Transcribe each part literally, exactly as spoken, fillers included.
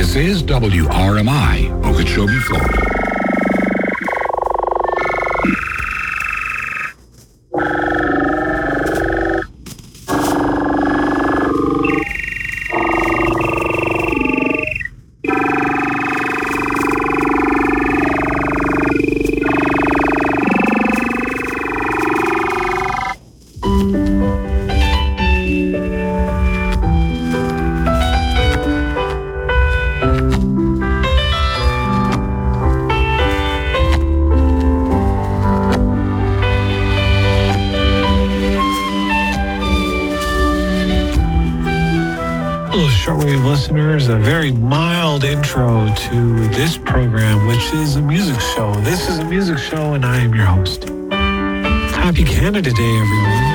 This is W R M I, Okeechobee, Florida. Listeners, a very mild intro to this program, which is a music show. This is a music show, and I am your host. Happy Canada Day, everyone.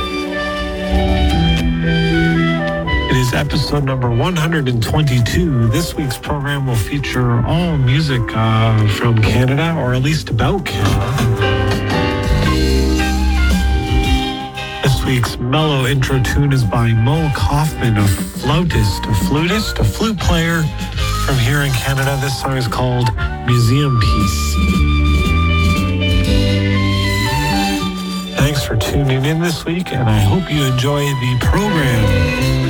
It is episode number one hundred twenty-two. This week's program will feature all music uh, from Canada, or at least about Canada. This week's mellow intro tune is by Mo Kaufman, a flautist, a flutist, a flute player from here in Canada. This song is called Museum Piece. Thanks for tuning in this week, and I hope you enjoy the program.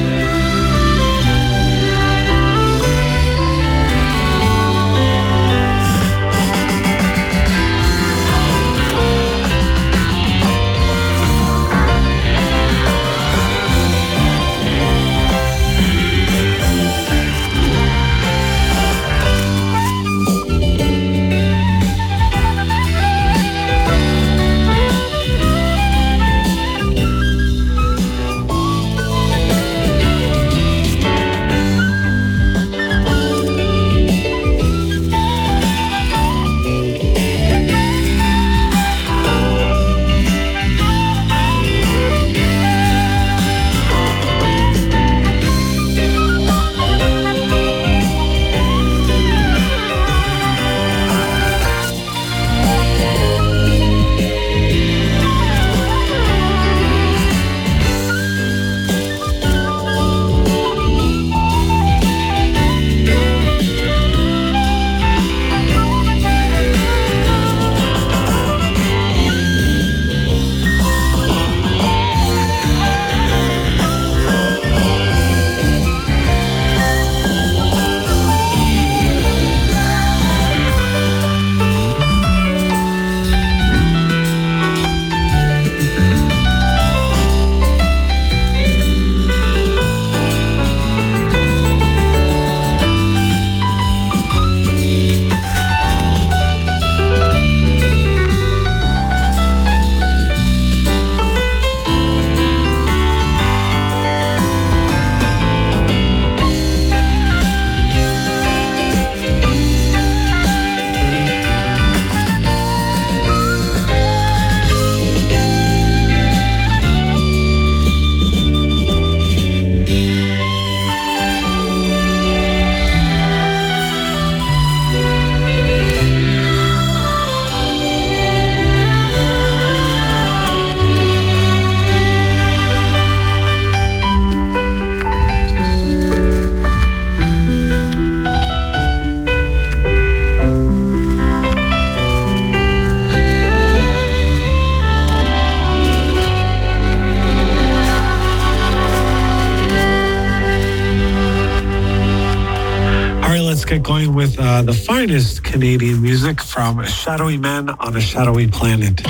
Get going with uh, the finest Canadian music from Shadowy Men on a Shadowy Planet.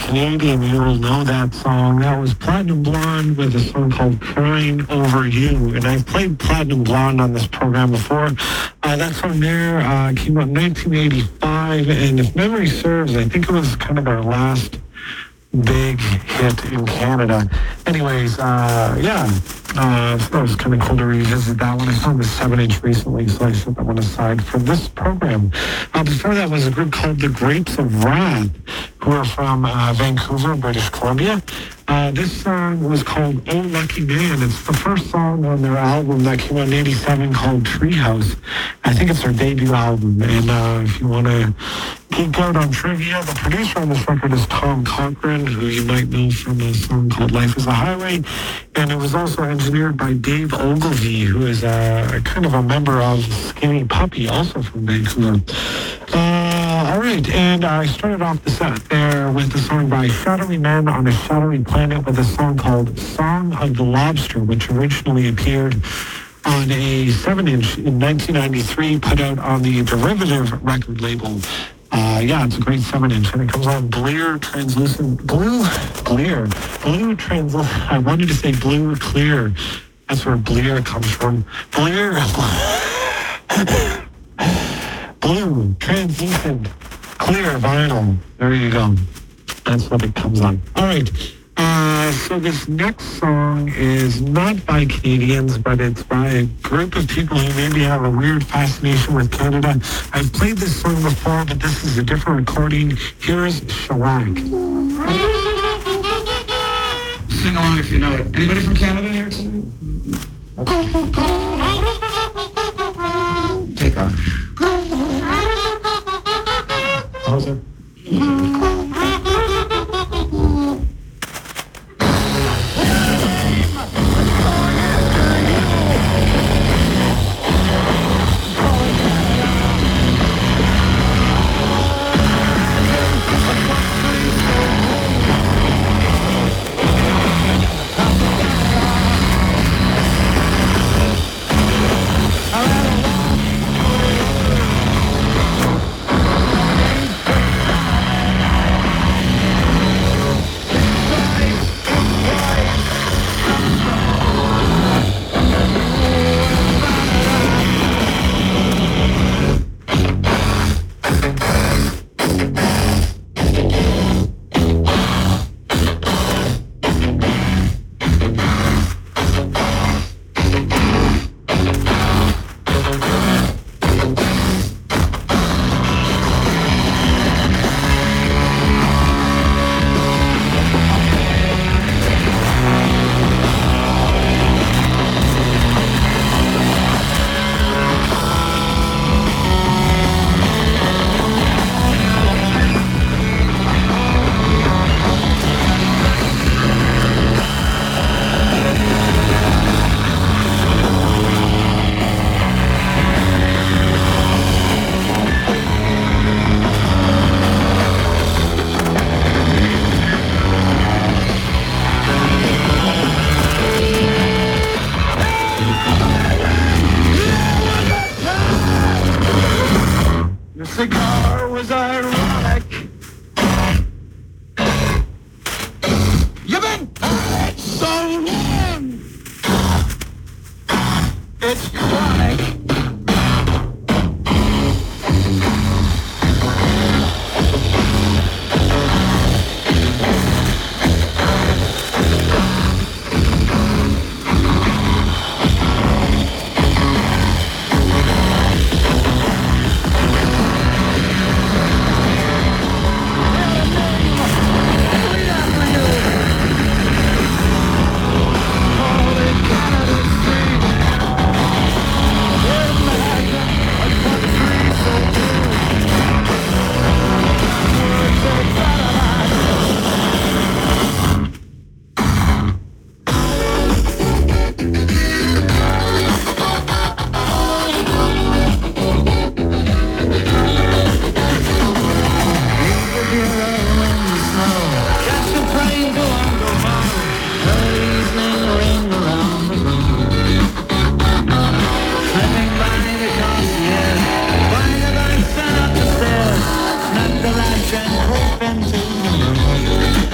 Canadian, you'll know that song. That was Platinum Blonde with a song called Crying Over You. And I've played Platinum Blonde on this program before. Uh, that song there uh, came out in nineteen eighty-five. And if memory serves, I think it was kind of their last big hit in Canada. Anyways, uh, yeah, uh, so that was kind of cool to revisit that one. I found the seven inch recently, so I set that one aside for this program. Uh, before that was a group called the Grapes of Wrath, who are from uh, Vancouver, British Columbia. Uh, this song was called Oh Lucky Man. It's the first song on their album that came out in eighty-seven called Treehouse. I think it's their debut album. And uh, if you want to geek out on trivia, the producer on this record is Tom Cochran, who you might know from a song called Life is a Highway. And it was also engineered by Dave Ogilvie, who is a, kind of a member of Skinny Puppy, also from Vancouver. Uh, all right, and I started off the set there with a song by Shadowy Men on a Shadowy Planet with a song called Song of the Lobster, which originally appeared on a seven inch in nineteen ninety-three, put out on the Derivative record label. Uh, yeah, it's a great seven inch, and it comes on Bleer Translucent, Blue, Bleer, Blue Translucent, I wanted to say Blue Clear. That's where Bleer comes from. Bleer, Blue Translucent Clear Vinyl. There you go. That's what it comes on. All right. Uh, so this next song is not by Canadians, but it's by a group of people who maybe have a weird fascination with Canada. I've played this song before, but this is a different recording. Here's Shellac. Sing along if you know it. Anybody from Canada here tonight? Take off. How's it? cigar was ironic. You've been at it so long. It's chronic. Not the lights and hope into the moon.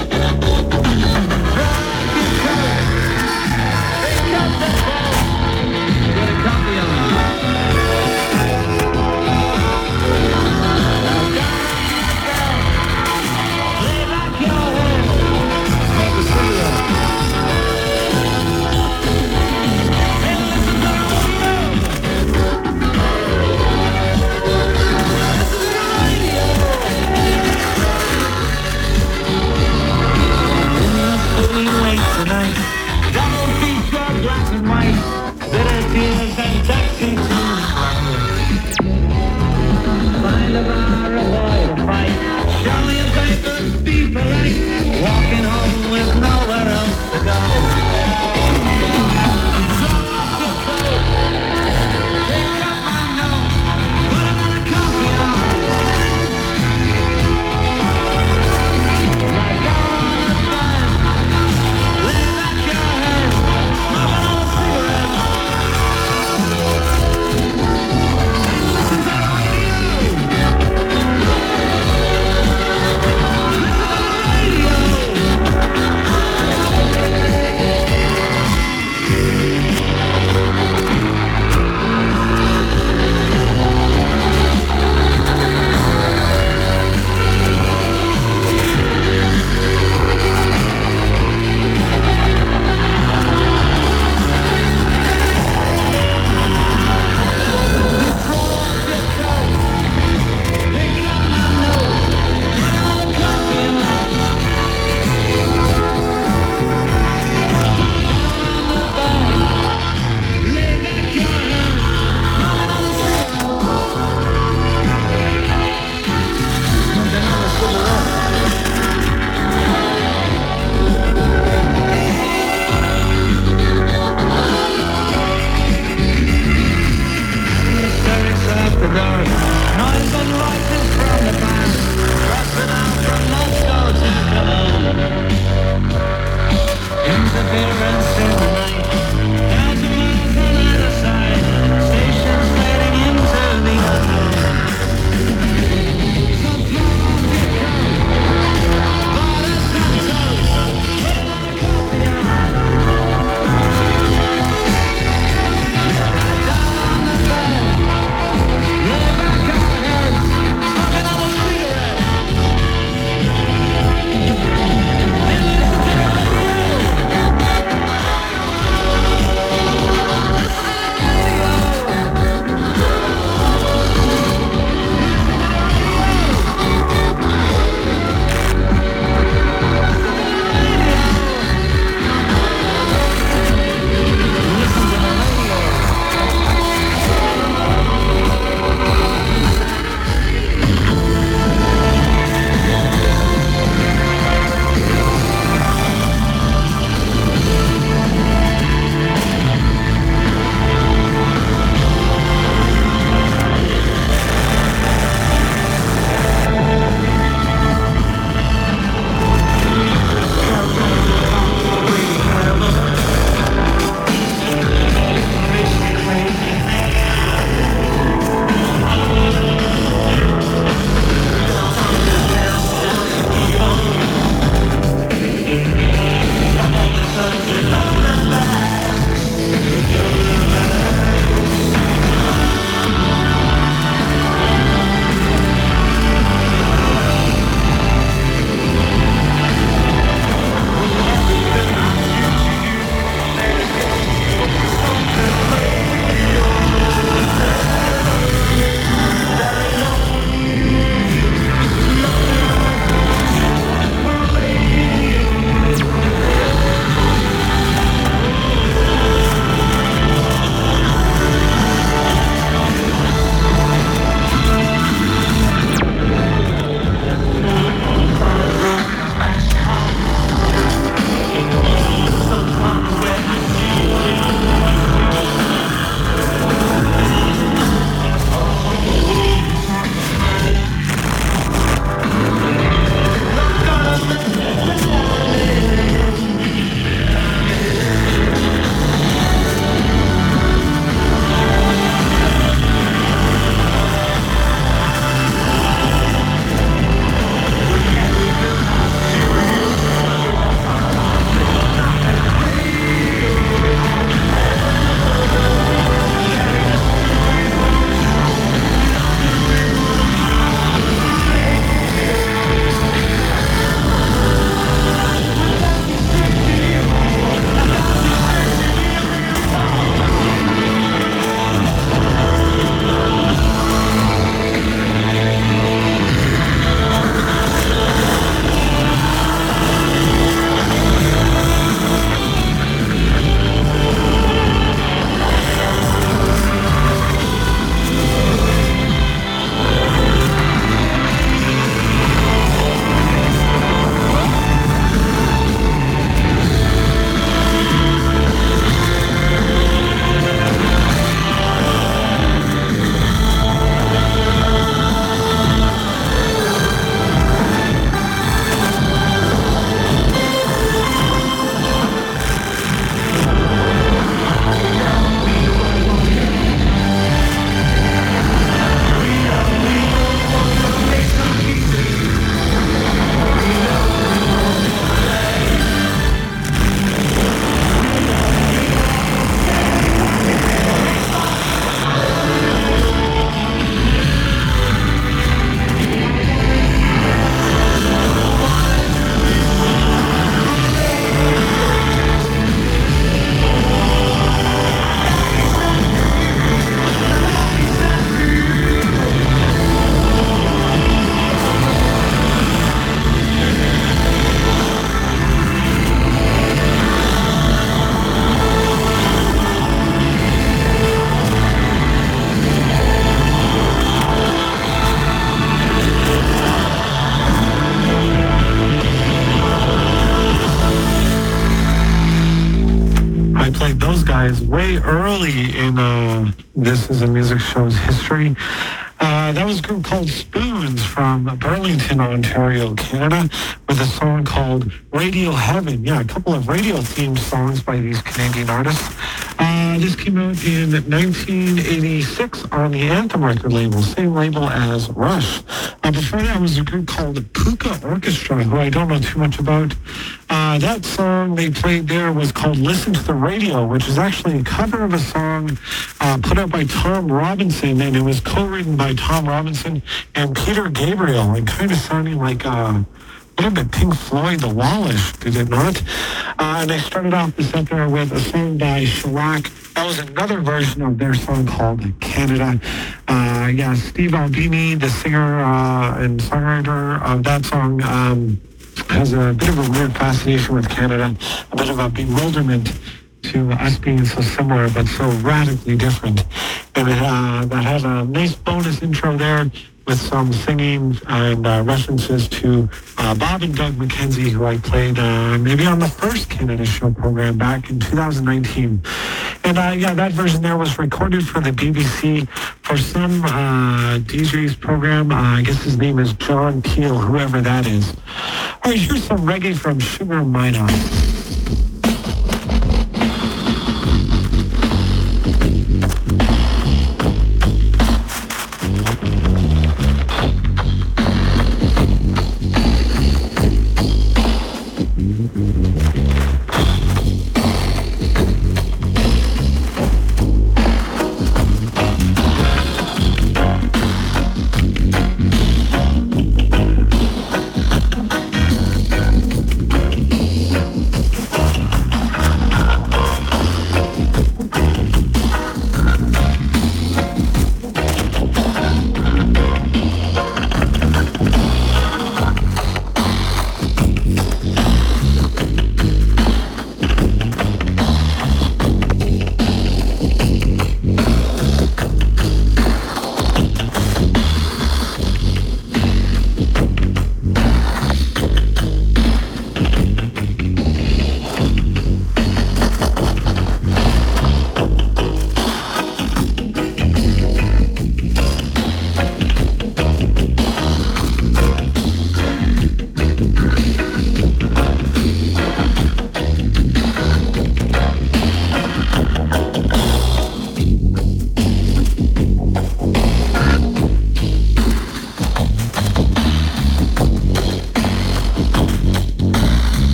guys way early in uh, This Is a Music Show's history. Uh, that was a group called Spoons from Burlington, Ontario, Canada, with a song called Radio Heaven. Yeah, a couple of radio-themed songs by these Canadian artists. Uh, this came out in nineteen eighty-six on the Anthem record label, same label as Rush. Uh, before that was a group called Puka Orchestra, who I don't know too much about. Uh, that song they played there was called Listen to the Radio, which is actually a cover of a song uh, put out by Tom Robinson, and it was co-written by Tom Robinson and Peter Gabriel, and kind of sounding like uh, a little bit Pink Floyd, The Wallish, did it not? Uh, and they started off the set there with a song by Shellac. That was another version of their song called Canada. Uh, yeah, Steve Albini, the singer uh, and songwriter of that song, um, has a bit of a weird fascination with Canada, a bit of a bewilderment to us being so similar but so radically different. And it, uh, that had a nice bonus intro there with some singing and uh, references to uh, Bob and Doug McKenzie, who I played uh, maybe on the first Canada Show program back in two thousand nineteen. And uh, yeah, that version there was recorded for the B B C for some uh, D J's program. Uh, I guess his name is John Keel, whoever that is. All right, here's some reggae from Sugar Minott.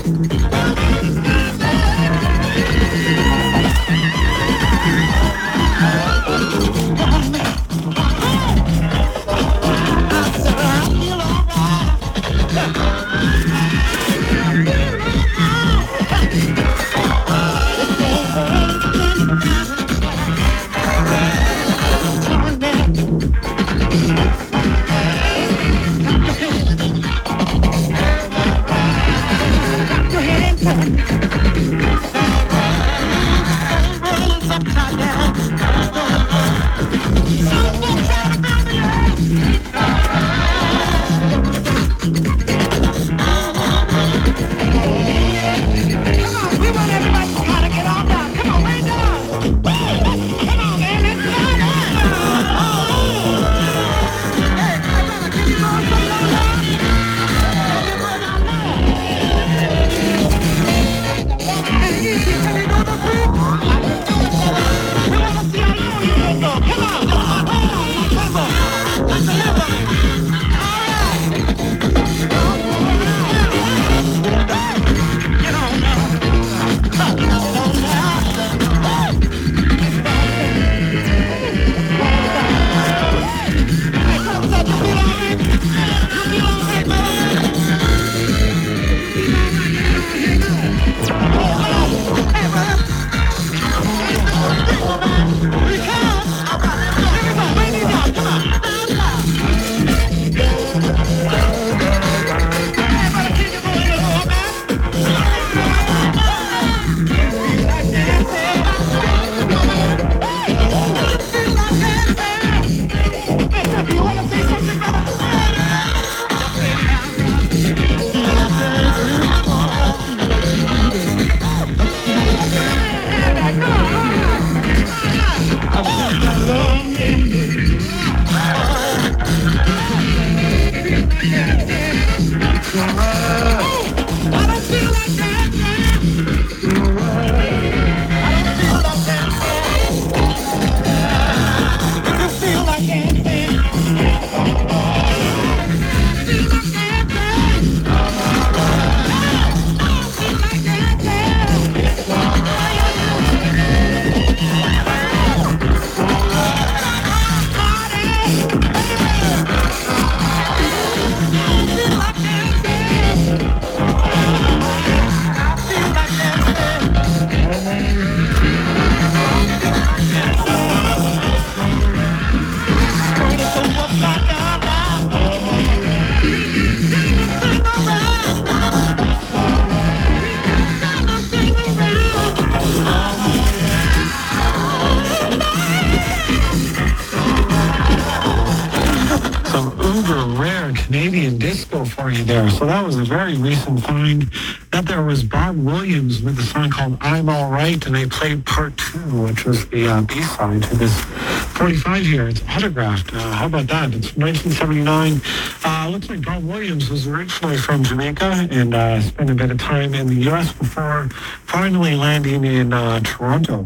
For you there. So that was a very recent find. That there was Bob Williams with a song called I'm All Right, and they played part two, which was the uh, B-side to this forty-five here. It's autographed. Uh, how about that? It's from nineteen seventy-nine. Uh, looks like Bob Williams was originally from Jamaica and uh, spent a bit of time in the U S before finally landing in uh, Toronto.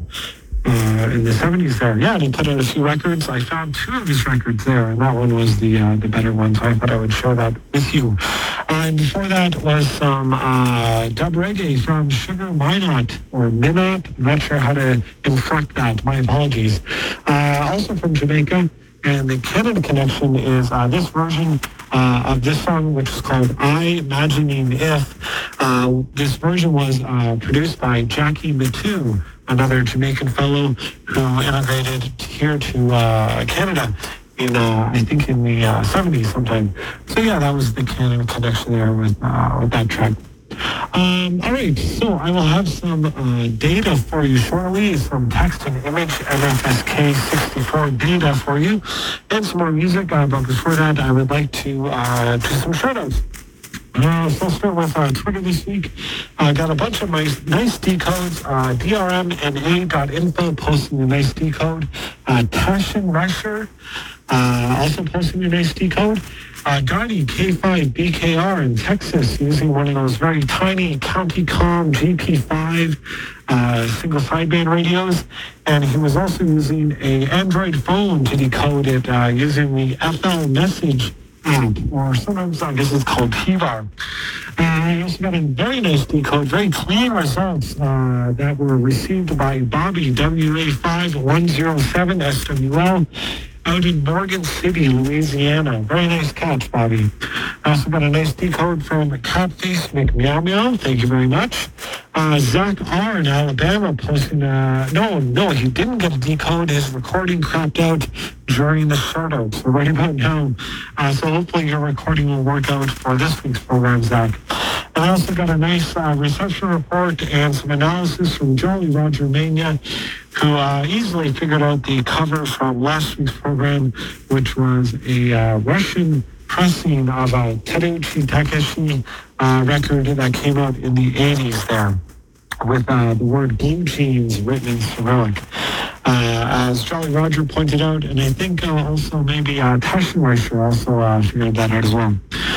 Uh, in the seventies there. Yeah, and he put out a few records. I found two of his records there, and that one was the uh, the better one, so I thought I would share that with you. Uh, and before that was some uh, dub reggae from Sugar Minot, or Minot. I'm not sure how to inflect that. My apologies. Uh, also from Jamaica, and the Canada connection is uh, this version uh, of this song, which is called I Imagining If. Uh, this version was uh, produced by Jackie Matu, another Jamaican fellow who immigrated here to uh, Canada in, uh, I think, in the uh, seventies sometime. So yeah, that was the Canada connection there with, uh, with that track. Um, all right, so I will have some uh, data for you shortly, some text and image N F S K sixty-four data for you, and some more music. Uh, but before that, I would like to uh, do some shout-outs. Uh, so I'll start with uh, Twitter this week. I uh, got a bunch of nice, nice decodes. Uh, D R M N A dot info posting a nice decode. Uh, Tashin Rusher uh, also posting a nice decode. Uh, Gardy K five B K R in Texas using one of those very tiny County Com G P five uh, single sideband radios. And he was also using a Android phone to decode it uh, using the F L message app, or sometimes I guess it's called T V R. Uh, I also got a very nice decode, very clean results uh, that were received by Bobby, W A five one zero seven S W L, out in Morgan City, Louisiana. Very nice catch, Bobby. I also got a nice decode from Catface McMeow Meow. Thank you very much. Uh, Zach R. in Alabama posting, uh, no, no, he didn't get a decode. His recording crapped out during the shoutout. So right about now. Uh, so hopefully your recording will work out for this week's program, Zach. And I also got a nice uh, reception report and some analysis from Jolly Roger Mania, who uh, easily figured out the cover from last week's program, which was a uh, Russian pressing of a Tereuchi Takeshi uh, record that came out in the eighties there, with uh, the word blue jeans written in Cyrillic. Uh, as Jolly Roger pointed out, and I think uh, also maybe uh, Taschenreicher also uh, figured that out as well.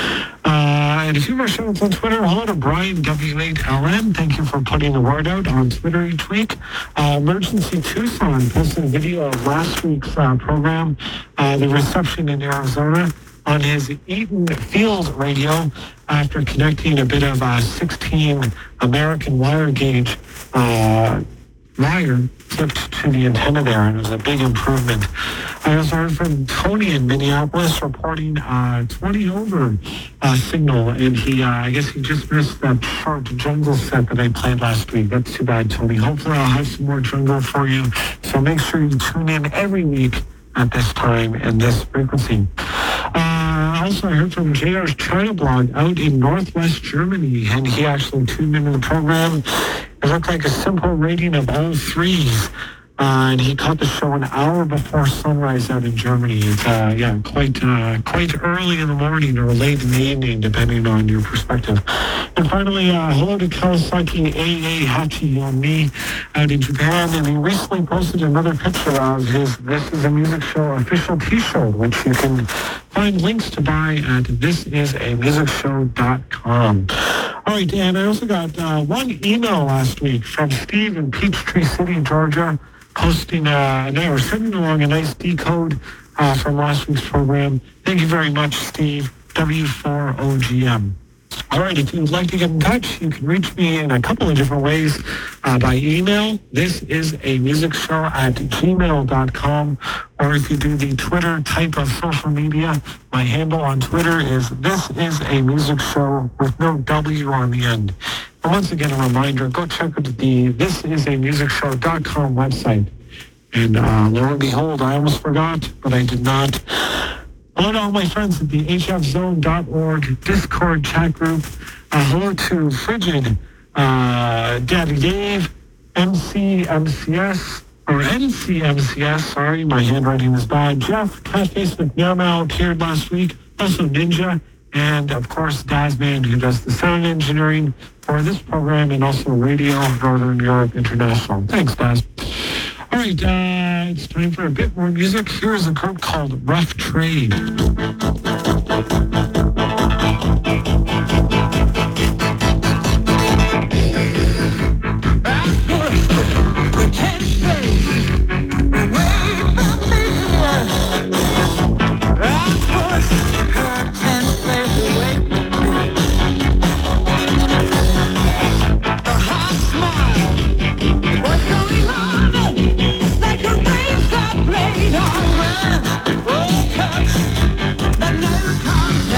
Uh, and a few more shoutouts on Twitter. Hello to Brian W eight L N. Thank you for putting the word out on Twitter each week. Uh, Emergency Tucson posted a video of last week's uh, program, uh, the reception in Arizona, on his Eaton Field radio after connecting a bit of a sixteen American wire gauge uh, wire clipped to the antenna there, and it was a big improvement. I also heard from Tony in Minneapolis reporting uh, twenty over uh, signal, and he, uh, I guess he just missed that short jungle set that I played last week. That's too bad, Tony. Hopefully I'll have some more jungle for you, so make sure you tune in every week at this time and this frequency. Uh, also, I heard from J R's China blog out in Northwest Germany, and he actually tuned into the program. It looked like a simple rating of all threes, uh, and he caught the show an hour before sunrise out in Germany. It's uh, yeah, quite uh, quite early in the morning or late in the evening, depending on your perspective. And finally, uh, hello to Kawasaki A A Hachi on me out in Japan, and he recently posted another picture of his This Is a Music Show official T-shirt, which you can find links to buy at this is a music show dot com. All right, and I also got uh, one email last week from Steve in Peachtree City, Georgia, posting, uh, no, sending along a nice decode uh, from last week's program. Thank you very much, Steve, W four O G M. All right, if you'd like to get in touch, you can reach me in a couple of different ways uh, by email. This is a music show at gmail dot com, or if you do the Twitter type of social media, my handle on Twitter is This Is a Music Show with no W on the end. And once again, a reminder, go check out the this is a music show dot com website. And uh, lo and behold, I almost forgot, but I did not. Hello to all my friends at the H F zone dot org Discord chat group. Uh, hello to Frigid, uh, Daddy Dave, M C M C S, or N C M C S, sorry, my handwriting is bad. Jeff, Catface McNamau appeared last week. Also Ninja, and of course Dazman, who does the sound engineering for this program and also Radio Northern Europe International. Thanks, Daz. All right, uh, it's time for a bit more music. Here's a group called Rough Trade. Oh,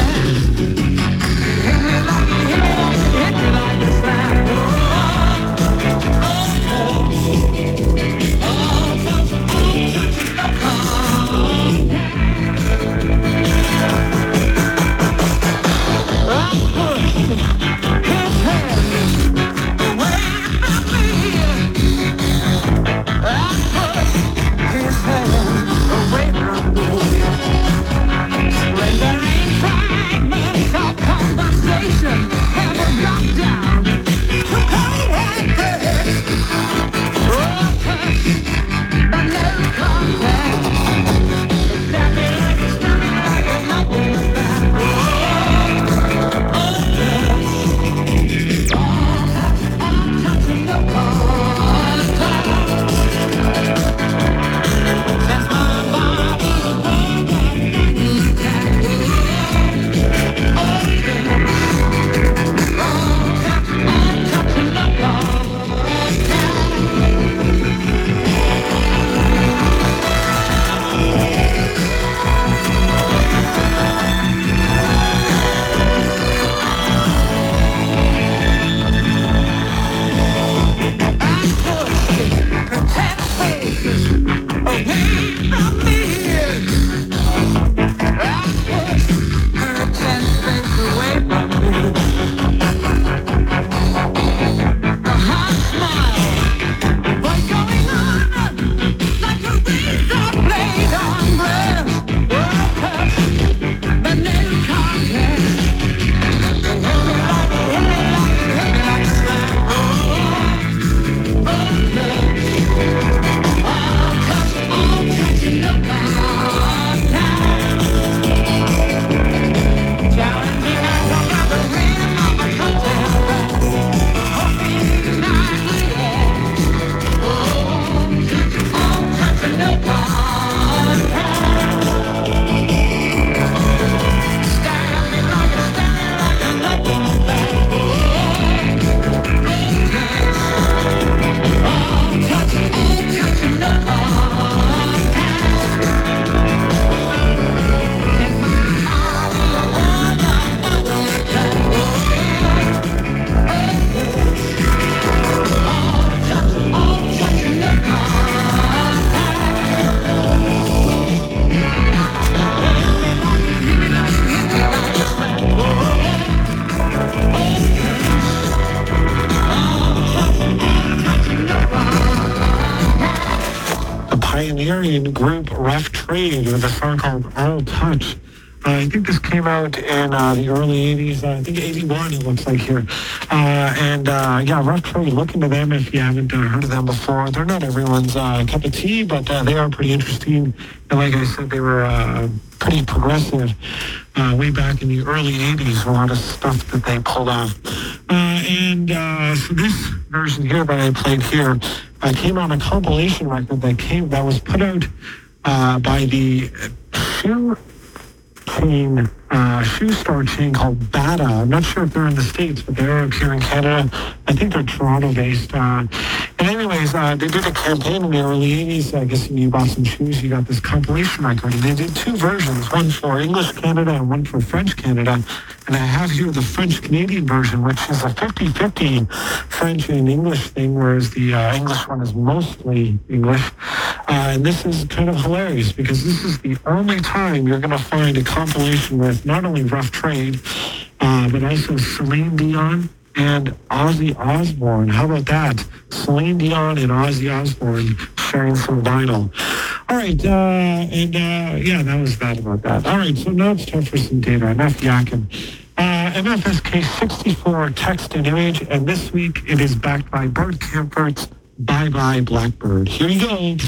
pioneering group Rough Trade with a song called All Touch. Uh, I think this came out in uh, the early eighties. Uh, I think eighty-one it looks like here. Uh, and uh, yeah, Rough Trade, look into them if you haven't uh, heard of them before. They're not everyone's uh, cup of tea, but uh, they are pretty interesting. And like I said, they were uh, pretty progressive uh, way back in the early eighties. A lot of stuff that they pulled off. Uh, and uh, so this version here that I played here uh, came on a compilation record that came that was put out uh, by the Shoe chain, uh, shoe store chain called Bata. I'm not sure if they're in the States, but they're up here in Canada. I think they're Toronto-based. Uh, and anyways, uh, they did a campaign in the early eighties. I guess when you bought some shoes, you got this compilation record. And they did two versions, one for English Canada and one for French Canada. And I have here the French-Canadian version, which is a fifty-fifty French and English thing, whereas the uh, English one is mostly English. Uh, and this is kind of hilarious because this is the only time you're going to find a compilation with not only Rough Trade, uh, but also Celine Dion and Ozzy Osbourne. How about that? Celine Dion and Ozzy Osbourne sharing some vinyl. All right, uh, and uh, yeah, that was that about that. All right, so now it's time for some data. Enough yakking. Uh, M F S K sixty-four text and image, and this week it is backed by Bert Kaempfert's Bye Bye Blackbird. Here we go.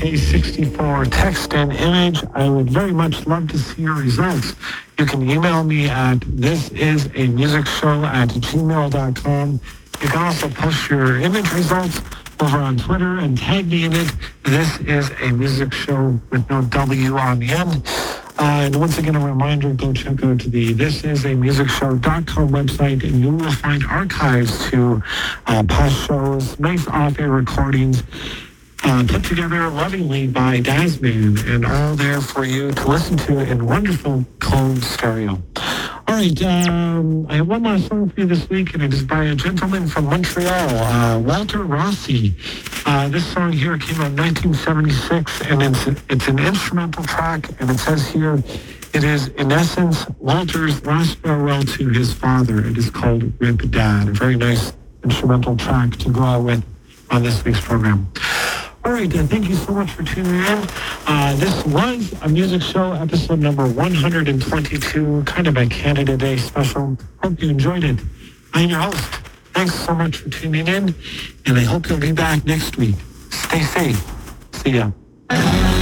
K sixty-four text and image. I would very much love to see your results. You can email me at thisisamusicshow at gmail dot com. You can also post your image results over on Twitter and tag me in it. This is a music show with no W on the end. Uh, and once again, a reminder, go check out the this is a music show dot com website, and you will find archives to uh, past shows, nice off-air recordings, uh, put together lovingly by Dazman, and all there for you to listen to in wonderful cloned stereo. All right, um, I have one last song for you this week, and it is by a gentleman from Montreal, uh, Walter Rossi. Uh, this song here came out in nineteen seventy-six, and it's, it's an instrumental track, and it says here, it is, in essence, Walter's last farewell to his father. It is called Rip Dad, a very nice instrumental track to go out with on this week's program. All right, uh, thank you so much for tuning in. Uh, this was a music show, episode number one hundred twenty-two, kind of a Canada Day special. Hope you enjoyed it. I'm your host. Thanks so much for tuning in, and I hope you'll be back next week. Stay safe. See ya.